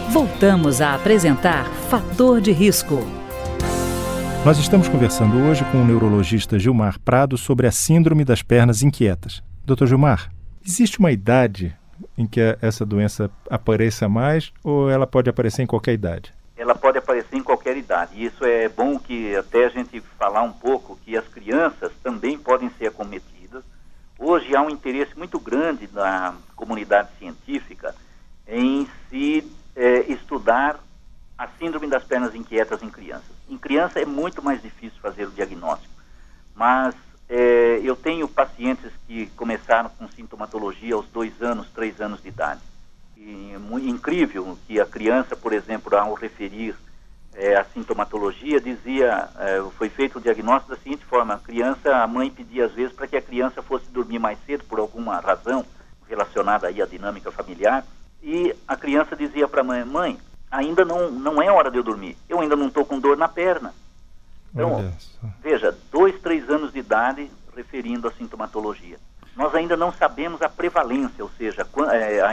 Voltamos a apresentar Fator de Risco. Nós estamos conversando hoje com o neurologista Gilmar Prado sobre a síndrome das pernas inquietas. Dr. Gilmar, existe uma idade em que essa doença apareça mais ou ela pode aparecer em qualquer idade? Ela pode aparecer em qualquer idade. E isso é bom que até a gente falar um pouco que as crianças também podem ser acometidas. Hoje há um interesse muito grande da comunidade científica em se estudar a síndrome das pernas inquietas em crianças. Em criança é muito mais difícil fazer o diagnóstico, mas eu tenho pacientes que começaram com sintomatologia aos 2 anos, 3 anos de idade. E é muito incrível que a criança, por exemplo, ao referir a sintomatologia, dizia, foi feito o diagnóstico da seguinte forma: a mãe pedia às vezes para que a criança fosse dormir mais cedo por alguma razão relacionada aí à dinâmica familiar, e a criança dizia para a mãe, ainda não é hora de eu dormir, eu ainda não estou com dor na perna. Então, veja, 2, 3 anos de idade referindo a sintomatologia. Nós ainda não sabemos a prevalência, ou seja, qual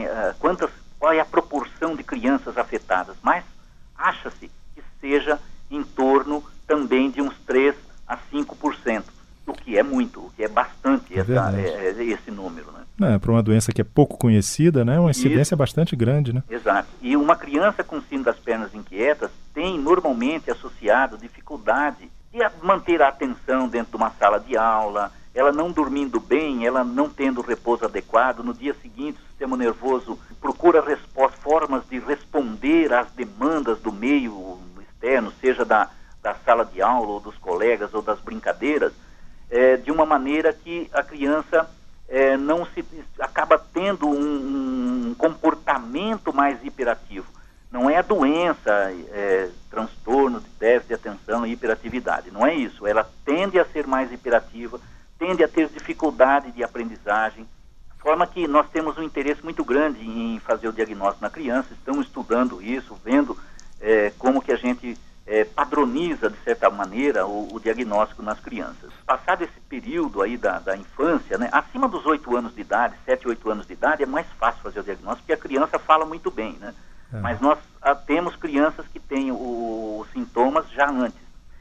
é a proporção de crianças afetadas, mas acha-se que seja em torno também de uns 3 a 5%, o que é muito, o que é bastante esse número, né? Para uma doença que é pouco conhecida, né? Uma incidência bastante grande, né? Exato. E uma criança com síndrome das pernas inquietas tem normalmente associado dificuldade de manter a atenção dentro de uma sala de aula, ela não dormindo bem, ela não tendo repouso adequado. No dia seguinte, o sistema nervoso procura formas de responder às demandas do meio externo, seja da sala de aula, ou dos colegas, ou das brincadeiras, de uma maneira que a criança acaba tendo um comportamento mais hiperativo. Não é a doença, transtorno de déficit de atenção e hiperatividade, não é isso. Ela tende a ser mais hiperativa, tende a ter dificuldade de aprendizagem, de forma que nós temos um interesse muito grande em fazer o diagnóstico na criança. Estamos estudando isso, vendo como que a gente padroniza, de certa maneira, o diagnóstico nas crianças. Passado esse período aí da infância, né, acima dos 8 anos de idade, 7, 8 anos de idade, é mais fácil fazer o diagnóstico, porque a criança fala muito bem, né? Mas nós temos crianças que têm os sintomas já antes.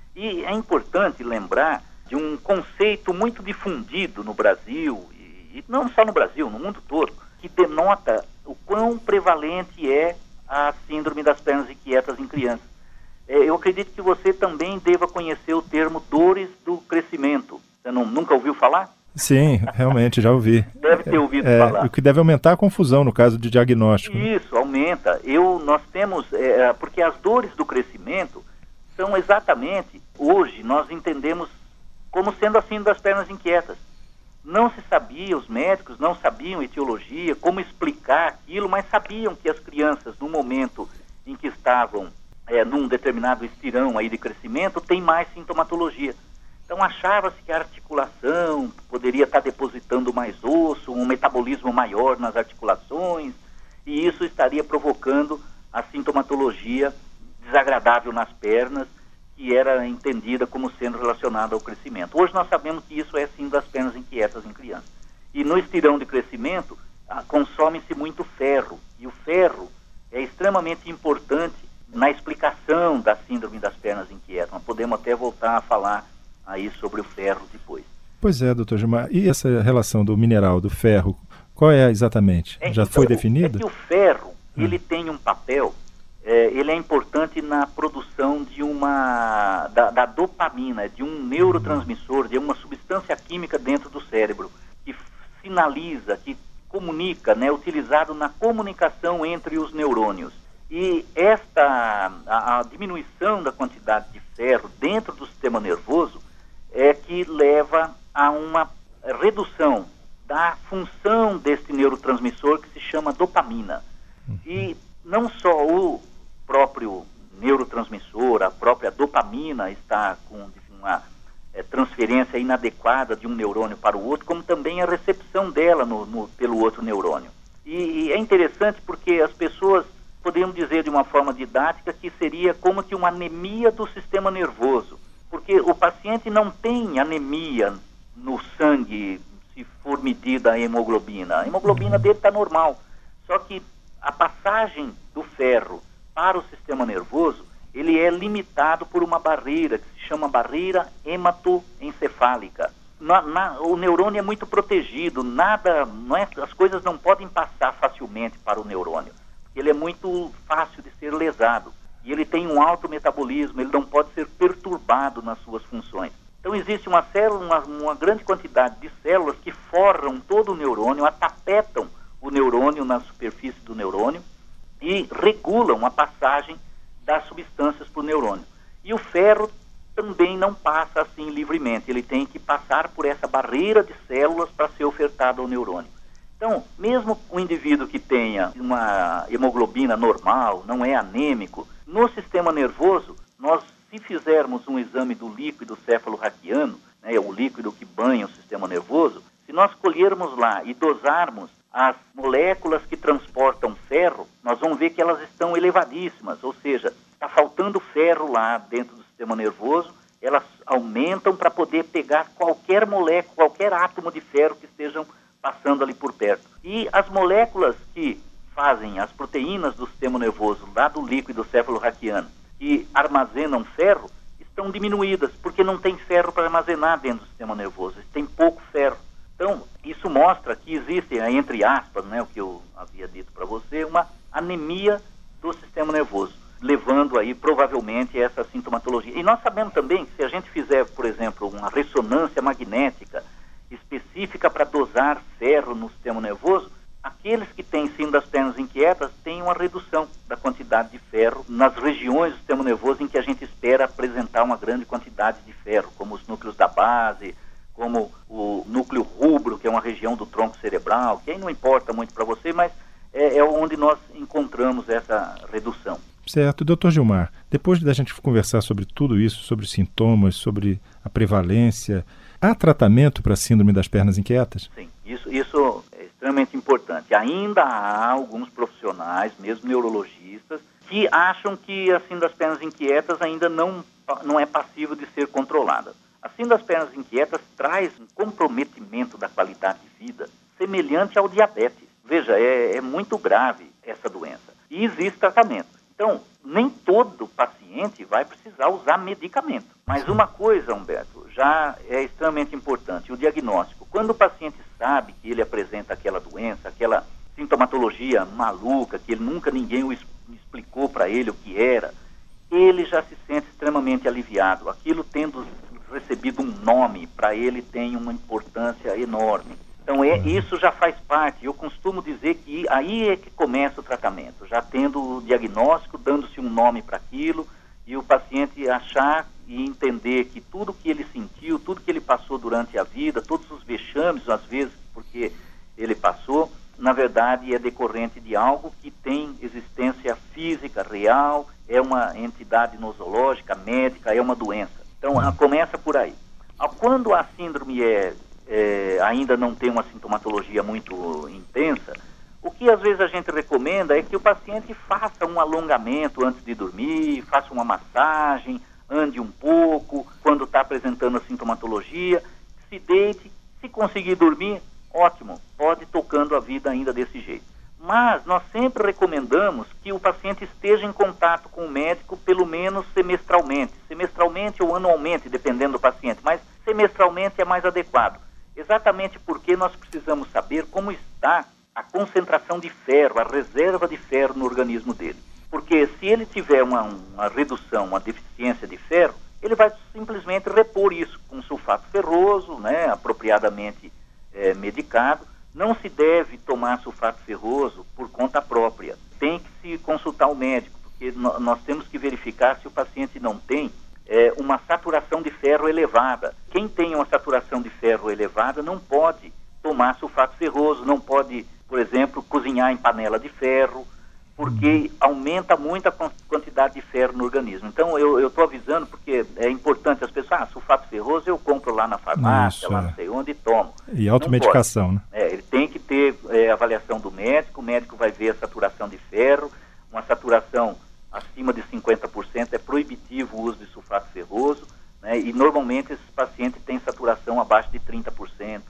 E é importante lembrar de um conceito muito difundido no Brasil, e não só no Brasil, no mundo todo, que denota o quão prevalente é a síndrome das pernas inquietas em crianças. Eu acredito que você também deva conhecer o termo dores do crescimento. Você nunca ouviu falar? Sim, realmente, já ouvi. Deve ter ouvido falar. O que deve aumentar a confusão no caso de diagnóstico. Isso, aumenta. Nós temos, porque as dores do crescimento são exatamente, hoje, nós entendemos como sendo a síndrome das pernas inquietas. Não se sabia, os médicos não sabiam etiologia, como explicar aquilo, mas sabiam que as crianças, no momento em que estavam num determinado estirão aí de crescimento, tem mais sintomatologia. Então achava-se que a articulação poderia estar depositando mais osso, um metabolismo maior nas articulações, e isso estaria provocando a sintomatologia desagradável nas pernas, que era entendida como sendo relacionada ao crescimento. Hoje nós sabemos que isso é sim das pernas inquietas em criança. E no estirão de crescimento, consome-se muito ferro, e o ferro é extremamente importante na explicação da síndrome das pernas inquietas. Nós podemos até voltar a falar aí sobre o ferro depois. Pois é, doutor Gilmar. E essa relação do mineral, do ferro, qual é exatamente? Já foi definida? É que o ferro, ele tem um papel, ele é importante na produção de da dopamina, de um neurotransmissor, de uma substância química dentro do cérebro, que sinaliza, que comunica, né, utilizado na comunicação entre os neurônios. E a diminuição da quantidade de ferro dentro do sistema nervoso é que leva a uma redução da função deste neurotransmissor que se chama dopamina. E não só o próprio neurotransmissor, a própria dopamina está com uma transferência inadequada de um neurônio para o outro, como também a recepção dela pelo outro neurônio. E é interessante porque as pessoas podemos dizer de uma forma didática que seria como que uma anemia do sistema nervoso, porque o paciente não tem anemia no sangue se for medida a hemoglobina. A hemoglobina dele está normal, só que a passagem do ferro para o sistema nervoso, ele é limitado por uma barreira que se chama barreira hematoencefálica. O neurônio é muito protegido, as coisas não podem passar facilmente para o neurônio. Ele é muito fácil de ser lesado e ele tem um alto metabolismo, ele não pode ser perturbado nas suas funções. Então existe uma grande quantidade de células que forram todo o neurônio, atapetam o neurônio na superfície do neurônio e regulam a passagem das substâncias para o neurônio. E o ferro também não passa assim livremente, ele tem que passar por essa barreira de células para ser ofertado ao neurônio. Então, mesmo o indivíduo que tenha uma hemoglobina normal, não é anêmico, no sistema nervoso, se fizermos um exame do líquido cefalorraquiano, né, o líquido que banha o sistema nervoso, se nós colhermos lá e dosarmos as moléculas que transportam ferro, nós vamos ver que elas estão elevadíssimas, ou seja, está faltando ferro lá dentro do sistema nervoso, elas aumentam para poder pegar qualquer molécula, qualquer átomo de ferro que estejam passando ali por perto. E as moléculas que fazem as proteínas do sistema nervoso, lá do líquido cefalorraquiano, que armazenam ferro, estão diminuídas, porque não tem ferro para armazenar dentro do sistema nervoso, tem pouco ferro. Então, isso mostra que existe, entre aspas, né, o que eu havia dito para você, uma anemia do sistema nervoso, levando aí provavelmente essa sintomatologia. E nós sabemos também que se a gente fizer, por exemplo, uma ressonância magnética específica para dosar ferro no sistema nervoso, aqueles que têm síndrome das pernas inquietas têm uma redução da quantidade de ferro nas regiões do sistema nervoso em que a gente espera apresentar uma grande quantidade de ferro, como os núcleos da base, como o núcleo rubro, que é uma região do tronco cerebral, que aí não importa muito para você, mas é onde nós encontramos essa redução. Certo. Dr. Gilmar, depois da gente conversar sobre tudo isso, sobre os sintomas, sobre a prevalência, há tratamento para a síndrome das pernas inquietas? Sim, isso é extremamente importante. Ainda há alguns profissionais, mesmo neurologistas, que acham que a síndrome das pernas inquietas ainda não é passível de ser controlada. A síndrome das pernas inquietas traz um comprometimento da qualidade de vida semelhante ao diabetes. Veja, é muito grave essa doença. E existe tratamento. Então, nem todo paciente vai precisar usar medicamento. Mas uma coisa, Humberto, já é extremamente importante, o diagnóstico. Quando o paciente sabe que ele apresenta aquela doença, aquela sintomatologia maluca, que ninguém explicou para ele o que era, ele já se sente extremamente aliviado. Aquilo tendo recebido um nome, para ele tem uma importância enorme. Então, isso já faz parte. Eu costumo dizer que aí é que começa o tratamento, já tendo o diagnóstico, dando-se um nome para aquilo, e o paciente achar e entender que tudo que ele sentiu, tudo que ele passou durante a vida, todos os vexames, às vezes, porque ele passou, na verdade, é decorrente de algo que tem existência física, real, é uma entidade nosológica, médica, é uma doença. Então, começa por aí. Quando a síndrome ainda não tem uma sintomatologia muito intensa, o que às vezes a gente recomenda é que o paciente faça um alongamento antes de dormir, faça uma massagem, ande um pouco, quando está apresentando a sintomatologia, se deite, se conseguir dormir, ótimo, pode ir tocando a vida ainda desse jeito. Mas nós sempre recomendamos que o paciente esteja em contato com o médico pelo menos semestralmente ou anualmente, dependendo do paciente, mas semestralmente é mais adequado. Exatamente porque nós precisamos saber como está a concentração de ferro, a reserva de ferro no organismo dele. Porque se ele tiver uma redução, uma deficiência de ferro, ele vai simplesmente repor isso com sulfato ferroso, né, apropriadamente medicado. Não se deve tomar sulfato ferroso por conta própria. Tem que se consultar o médico, porque nós temos que verificar se o paciente não tem uma saturação de ferro elevada. Quem tem uma saturação de ferro elevada não pode tomar sulfato ferroso, não pode, por exemplo, cozinhar em panela de ferro, porque aumenta muito a quantidade de ferro no organismo. Então, eu estou avisando porque é importante as pessoas, sulfato ferroso eu compro lá na farmácia, lá não sei onde e tomo. E automedicação, né? Ele tem que ter avaliação do médico, o médico vai ver a saturação de ferro, uma saturação acima de 50% é proibitivo o uso de sulfato ferroso, né? E normalmente esses pacientes têm saturação abaixo de 30%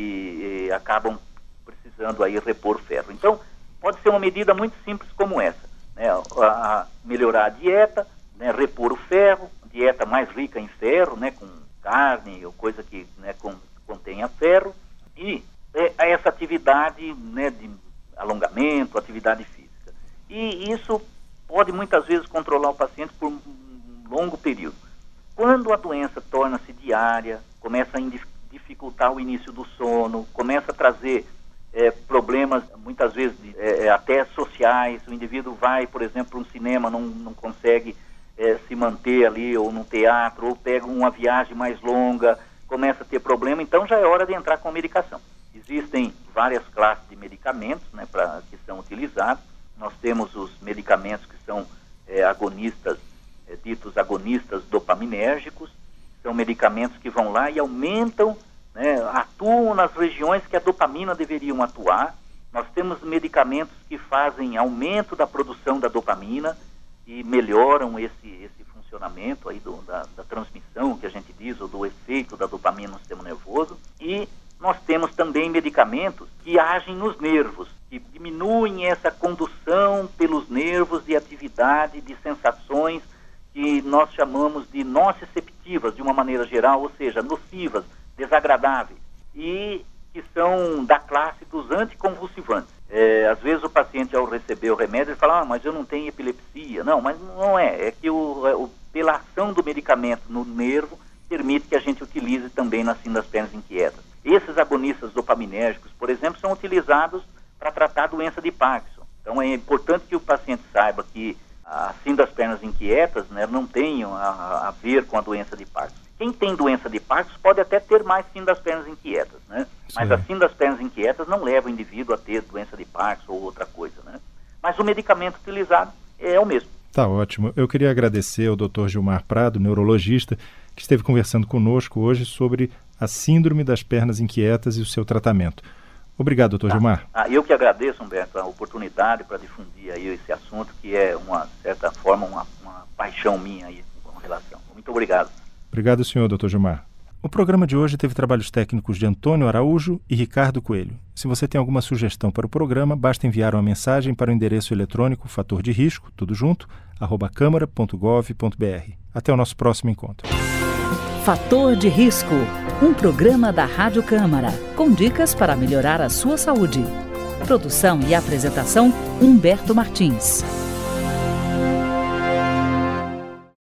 e acabam precisando aí repor ferro. Então, pode ser uma medida muito simples como essa, né? melhorar a dieta, né, repor o ferro, dieta mais rica em ferro, né, com carne ou coisa que, né, contenha ferro, e essa atividade, né, de alongamento, atividade física. E isso pode muitas vezes controlar o paciente por um longo período. Quando a doença torna-se diária, começa a dificultar o início do sono, começa a trazer problemas, muitas vezes até sociais, o indivíduo vai, por exemplo, para um cinema, não consegue se manter ali, ou num teatro, ou pega uma viagem mais longa, começa a ter problema, então já é hora de entrar com medicação. Existem várias classes de medicamentos, né, que são utilizados. Nós temos os medicamentos que são agonistas, ditos agonistas dopaminérgicos, são medicamentos que vão lá e aumentam, né, atuam nas regiões que a dopamina deveriam atuar. Nós temos medicamentos que fazem aumento da produção da dopamina e melhoram esse funcionamento aí da transmissão, que a gente diz, ou do efeito da dopamina no sistema nervoso. E nós temos também medicamentos que agem nos nervos, que diminuem essa condução pelos nervos de atividade, de sensações que nós chamamos de nociceptivas, de uma maneira geral, ou seja, nocivas, desagradáveis, e que são da classe dos anticonvulsivantes. Às vezes o paciente, ao receber o remédio, ele fala, mas eu não tenho epilepsia. Não, mas não é. É que pela ação do medicamento no nervo, permite que a gente utilize também na síndrome das pernas inquietas. Esses agonistas dopaminérgicos, por exemplo, são utilizados para tratar a doença de Parkinson. Então é importante que o paciente saiba que a síndrome das pernas inquietas, né, não tenham a ver com a doença de Parkinson. Quem tem doença de Parkinson pode até ter mais síndrome das pernas inquietas, né? Mas a síndrome das pernas inquietas não leva o indivíduo a ter doença de Parkinson ou outra coisa, né? Mas o medicamento utilizado é o mesmo. Tá ótimo. Eu queria agradecer ao Dr. Gilmar Prado, neurologista, que esteve conversando conosco hoje sobre a síndrome das pernas inquietas e o seu tratamento. Obrigado, doutor Gilmar. Eu que agradeço, Humberto, a oportunidade para difundir aí esse assunto, que é, de certa forma, uma paixão minha aí com relação. Muito obrigado. Obrigado, senhor, doutor Gilmar. O programa de hoje teve trabalhos técnicos de Antônio Araújo e Ricardo Coelho. Se você tem alguma sugestão para o programa, basta enviar uma mensagem para o endereço eletrônico fator de risco, tudo junto, @câmara.gov.br. Até o nosso próximo encontro. Fator de Risco, um programa da Rádio Câmara, com dicas para melhorar a sua saúde. Produção e apresentação, Humberto Martins.